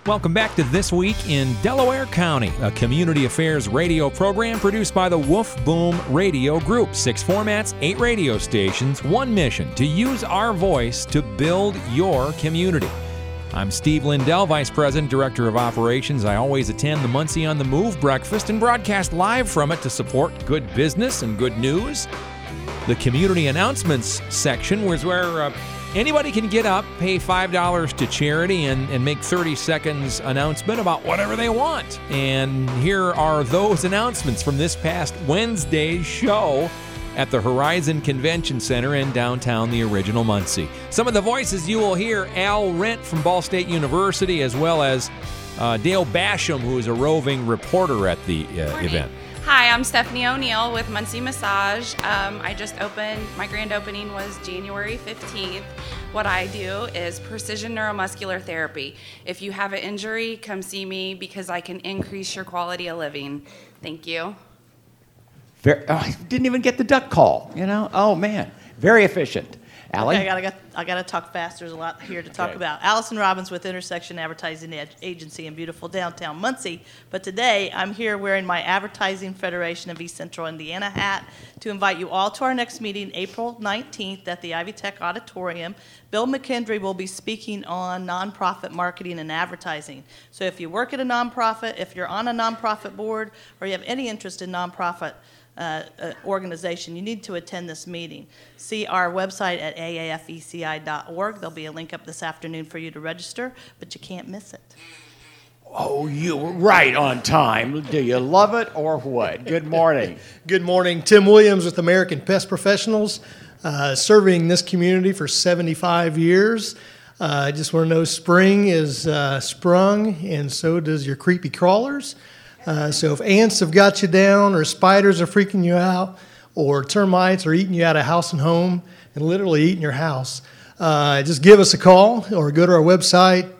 Welcome back to This Week in Delaware County, a community affairs radio program produced by the Wolf Boom Radio Group. 6 formats, 8 radio stations, 1 mission: to use our voice to build your community. I'm Steve Lindell, Vice President, Director of Operations. I always attend the Muncie on the Move breakfast and broadcast live from it to support good business and good news. The community announcements section was where anybody can get up, pay $5 to charity, and make 30 seconds announcement about whatever they want. And here are those announcements from this past Wednesday's show at the Horizon Convention Center in downtown, the original Muncie. Some of the voices you will hear: Al Rent from Ball State University, as well as Dale Basham, who is a roving reporter at the event. Hi, I'm Stephanie O'Neill with Muncie Massage. I just opened, my grand opening was January 15th. What I do is precision neuromuscular therapy. If you have an injury, come see me because I can increase your quality of living. Thank you. I didn't even get the duck call, you know? Oh, man. Very efficient. Allie? Okay, I got to talk fast. There's a lot here to talk about. Allison Robbins with Intersection Advertising Agency in beautiful downtown Muncie. But today, I'm here wearing my Advertising Federation of East Central Indiana hat to invite you all to our next meeting, April 19th at the Ivy Tech Auditorium. Bill McKendry will be speaking on nonprofit marketing and advertising. So if you work at a nonprofit, if you're on a nonprofit board, or you have any interest in nonprofit organization, you need to attend this meeting. See our website at aafeci.org. There'll be a link up this afternoon for you to register, but you can't miss it. Oh, you were right on time. Do you love it or what? Good morning. Good morning. Tim Williams with American Pest Professionals, serving this community for 75 years. I just want to know spring is sprung, and so does your creepy crawlers. So if ants have got you down, or spiders are freaking you out, or termites are eating you out of house and home and literally eating your house, just give us a call or go to our website,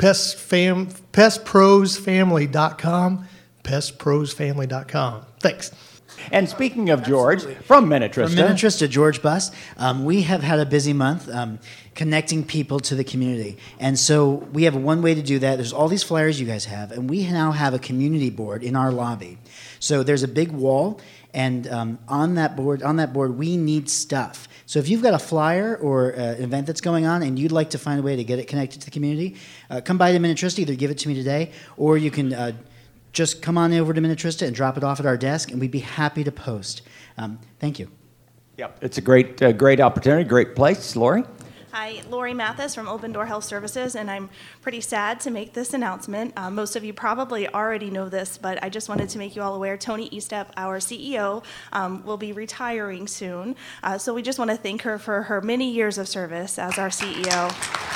pestprosfamily.com, pestprosfamily.com. Thanks. And speaking of George, from Minnetrista. From Minnetrista, George Buss. We have had a busy month connecting people to the community. And so we have one way to do that. There's all these flyers you guys have, and we now have a community board in our lobby. So there's a big wall, and on that board, we need stuff. So if you've got a flyer or an event that's going on and you'd like to find a way to get it connected to the community, come by to Minnetrista, either give it to me today, or you can just come on over to Minnetrista and drop it off at our desk, and we'd be happy to post. Thank you. Yep, it's a great opportunity, great place. Lori? Hi, Lori Mathis from Open Door Health Services, and I'm pretty sad to make this announcement. Most of you probably already know this, but I just wanted to make you all aware. Tony Estep, our CEO, will be retiring soon. So we just want to thank her for her many years of service as our CEO.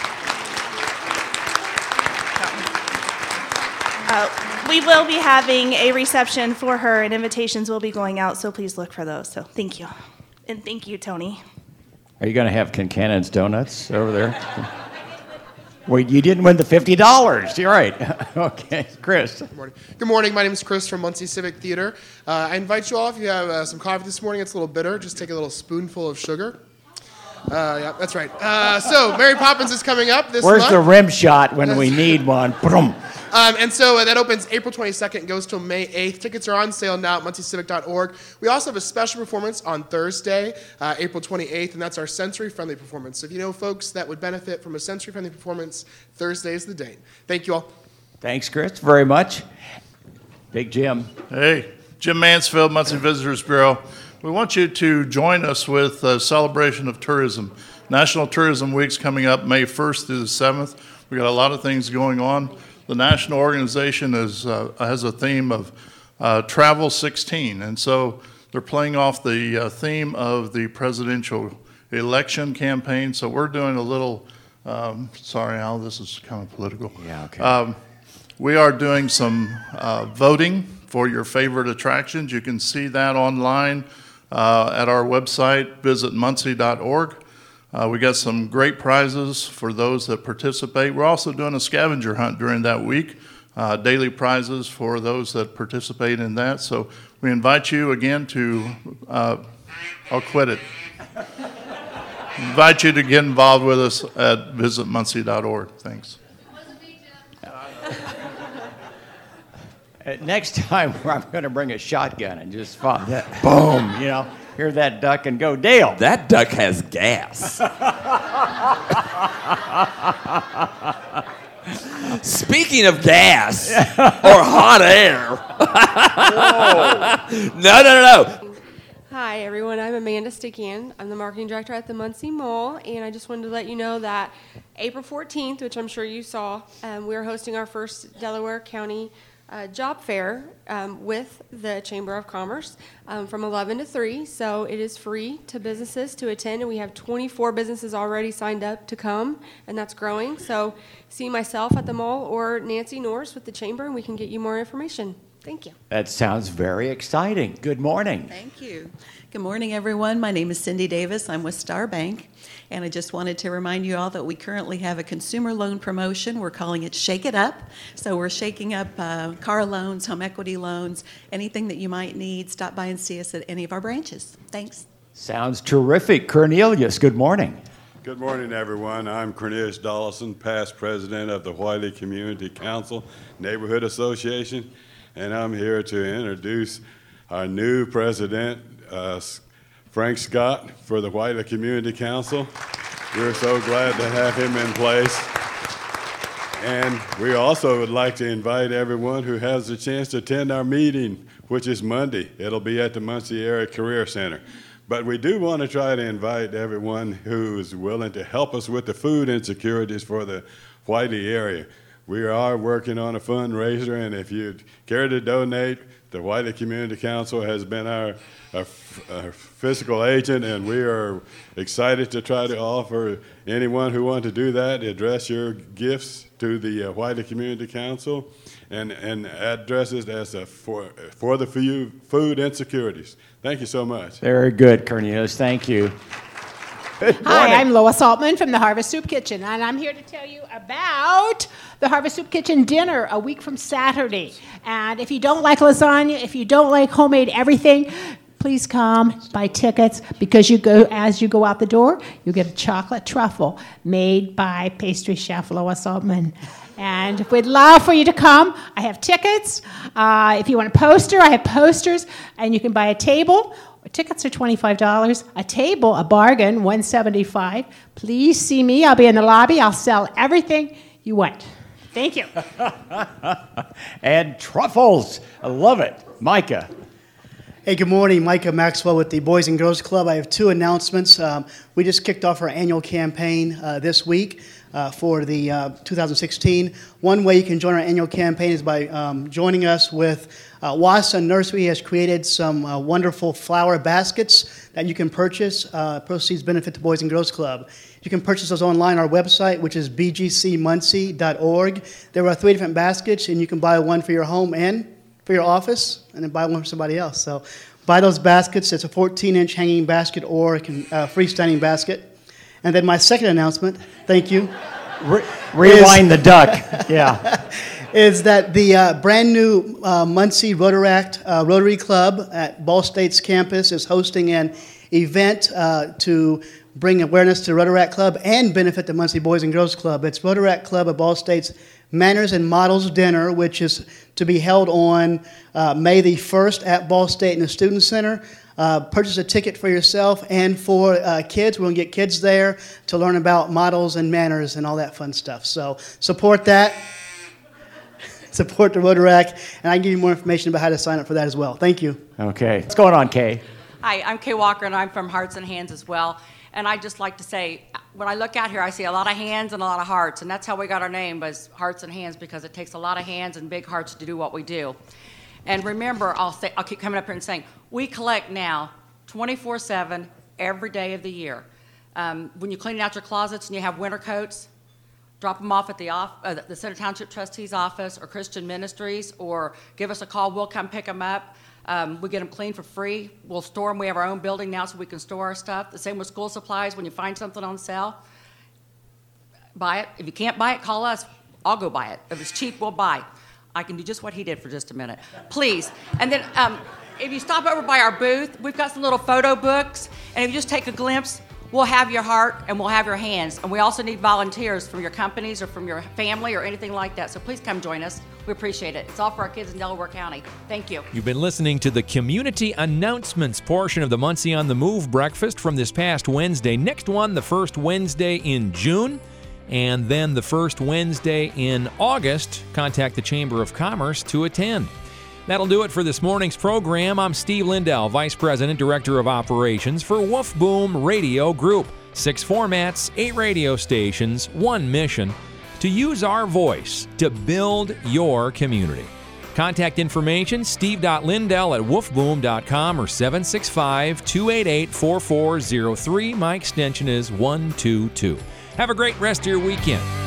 We will be having a reception for her, and invitations will be going out, so please look for those. So thank you. And thank you, Tony. Are you going to have Kincannon's Donuts over there? Well, you didn't win the $50. You're right. Okay, Chris. Good morning. Good morning. My name is Chris from Muncie Civic Theater. I invite you all, if you have some coffee this morning, it's a little bitter, just take a little spoonful of sugar. Yeah, that's right. So Mary Poppins is coming up this month. Where's the rim shot when we need one? And so that opens April 22nd and goes till May 8th. Tickets are on sale now at munciecivic.org. We also have a special performance on Thursday, April 28th, and that's our sensory-friendly performance. So if you know folks that would benefit from a sensory-friendly performance, Thursday is the date. Thank you all. Thanks, Chris, very much. Big Jim. Hey, Jim Mansfield, Muncie Visitors Bureau. We want you to join us with a celebration of tourism. National Tourism Week's coming up May 1st through the 7th. We've got a lot of things going on. The national organization has a theme of Travel 16, and so they're playing off the theme of the presidential election campaign. So we're doing a little, sorry, Al, this is kind of political. Yeah, okay. We are doing some voting for your favorite attractions. You can see that online at our website, visit muncie.org. We got some great prizes for those that participate. We're also doing a scavenger hunt during that week, daily prizes for those that participate in that. So we invite you again to, I'll quit it. Invite you to get involved with us at visitmuncie.org. Thanks. Next time, I'm going to bring a shotgun and just boom, hear that duck and go, Dale. That duck has gas. Speaking of gas or hot air. No. Hi, everyone. I'm Amanda Stickian. I'm the marketing director at the Muncie Mall, and I just wanted to let you know that April 14th, which I'm sure you saw, we're hosting our first Delaware County job fair with the Chamber of Commerce from 11 to 3. So it is free to businesses to attend, and we have 24 businesses already signed up to come, and that's growing. So see myself at the mall or Nancy Norris with the Chamber, and we can get you more information. Thank you. That sounds very exciting. Good morning. Thank you. Good morning, everyone. My name is Cindy Davis. I'm with Star Bank, and I just wanted to remind you all that we currently have a consumer loan promotion. We're calling it Shake It Up. So we're shaking up car loans, home equity loans, anything that you might need. Stop by and see us at any of our branches. Thanks. Sounds terrific. Cornelius, good morning. Good morning, everyone. I'm Cornelius Dollison, past president of the Whitey Community Council Neighborhood Association, and I'm here to introduce our new president, Frank Scott, for the Whitey Community Council. We're so glad to have him in place. And we also would like to invite everyone who has the chance to attend our meeting, which is Monday. It'll be at the Muncie Area Career Center. But we do want to try to invite everyone who is willing to help us with the food insecurities for the Whitey area. We are working on a fundraiser, and if you'd care to donate, the Whitey Community Council has been our fiscal agent, and we are excited to try to offer anyone who wants to do that, address your gifts to the Whitey Community Council, and address it as for the food insecurities. Thank you so much. Very good, Cornelius. Thank you. Hi, I'm Lois Altman from the Harvest Soup Kitchen, and I'm here to tell you about the Harvest Soup Kitchen dinner a week from Saturday. And if you don't like lasagna, if you don't like homemade everything, please come, buy tickets, because as you go out the door, you get a chocolate truffle made by pastry chef Lois Altman. And we'd love for you to come. I have tickets. If you want a poster, I have posters, and you can buy a table. Tickets are $25. A table, a bargain, $175. Please see me. I'll be in the lobby. I'll sell everything you want. Thank you. And truffles. I love it. Micah. Hey, good morning. Micah Maxwell with the Boys and Girls Club. I have two announcements. We just kicked off our annual campaign this week for the 2016. One way you can join our annual campaign is by joining us with Wassa Nursery has created some wonderful flower baskets that you can purchase. Proceeds benefit the Boys and Girls Club. You can purchase those online on our website, which is bgcmuncie.org. There are 3 different baskets, and you can buy one for your home and for your office, and then buy one for somebody else. So buy those baskets. It's a 14-inch hanging basket or a freestanding basket. And then my second announcement, thank you. Rewind the duck, yeah. Is that the brand new Muncie Rotaract Rotary Club at Ball State's campus is hosting an event to bring awareness to Rotaract Club and benefit the Muncie Boys and Girls Club. It's Rotaract Club at Ball State's Manners and Models Dinner, which is to be held on May the 1st at Ball State in the Student Center. Purchase a ticket for yourself and for kids. We're going to get kids there to learn about models and manners and all that fun stuff. So support that. Support the Rotaract, and I can give you more information about how to sign up for that as well. Thank you. Okay. What's going on, Kay? Hi, I'm Kay Walker, and I'm from Hearts and Hands as well. And I'd just like to say, when I look out here, I see a lot of hands and a lot of hearts, and that's how we got our name, was Hearts and Hands, because it takes a lot of hands and big hearts to do what we do. And remember, I'll keep coming up here and saying, we collect now 24/7 every day of the year. When you're cleaning out your closets and you have winter coats, drop them off at the Center Township Trustee's office or Christian Ministries, or give us a call. We'll come pick them up. We get them cleaned for free. We'll store them. We have our own building now so we can store our stuff. The same with school supplies. When you find something on sale, buy it. If you can't buy it, call us. I'll go buy it. If it's cheap, we'll buy. I can do just what he did for just a minute. Please. And then if you stop over by our booth, we've got some little photo books. And if you just take a glimpse, we'll have your heart and we'll have your hands. And we also need volunteers from your companies or from your family or anything like that. So please come join us. We appreciate it. It's all for our kids in Delaware County. Thank you. You've been listening to the community announcements portion of the Muncie on the Move breakfast from this past Wednesday. Next one, the first Wednesday in June, and then the first Wednesday in August. Contact the Chamber of Commerce to attend. That'll do it for this morning's program. I'm Steve Lindell, Vice President, Director of Operations for Wolf Boom Radio Group. 6 formats, 8 radio stations, 1 mission: to use our voice to build your community. Contact information, steve.lindell@wolfboom.com or 765-288-4403. My extension is 122. Have a great rest of your weekend.